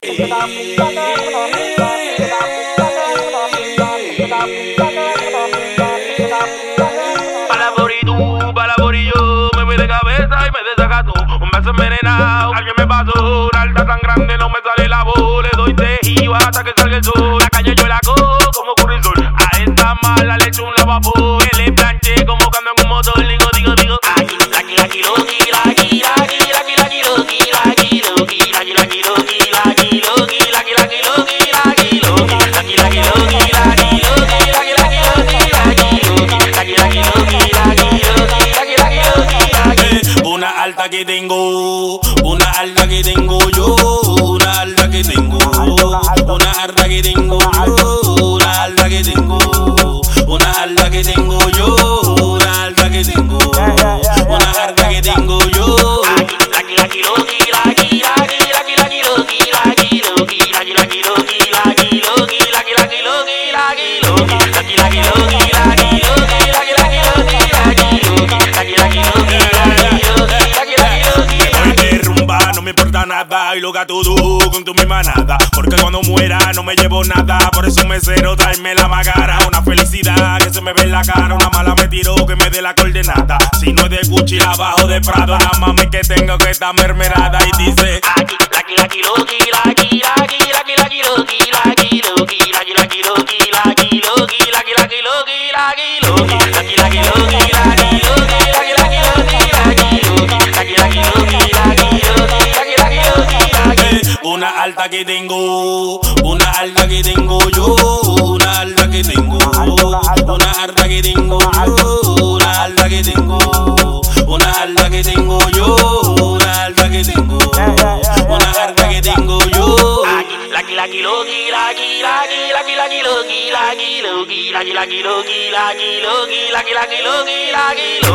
Para yo, me voy de cabeza y me desacato. Un beso envenenado, alguien me pasó. Una alta tan grande, no me sale la voz. Le doy tejido hasta que salga el sol. La calle yo la cojo como ocurre el sol. A esta mala le echo un lavapor. Que le planché como cuando en un motor. Digo, una alta que tengo, una alta que tengo yo, una alta que tengo, una alta que tengo yo, una alta que tengo, una alta que tengo yo, una alta que tengo, una alta que tengo yo. No me importa nada y lo gato todo con tu misma manada. Porque cuando muera no me llevo nada. Por eso mesero, tráeme la magara. Una felicidad que se me ve en la cara. Una mala me tiró que me dé la coordenada. Si no es de Gucci, la bajo de Prado. La mami que tengo que está mermelada. Y dice una alta que tengo, una alta que tengo yo, una alta que tengo, una alta que tengo yo, una alta que tengo, una alta que tengo yo, una alta que tengo, una alta que tengo yo. La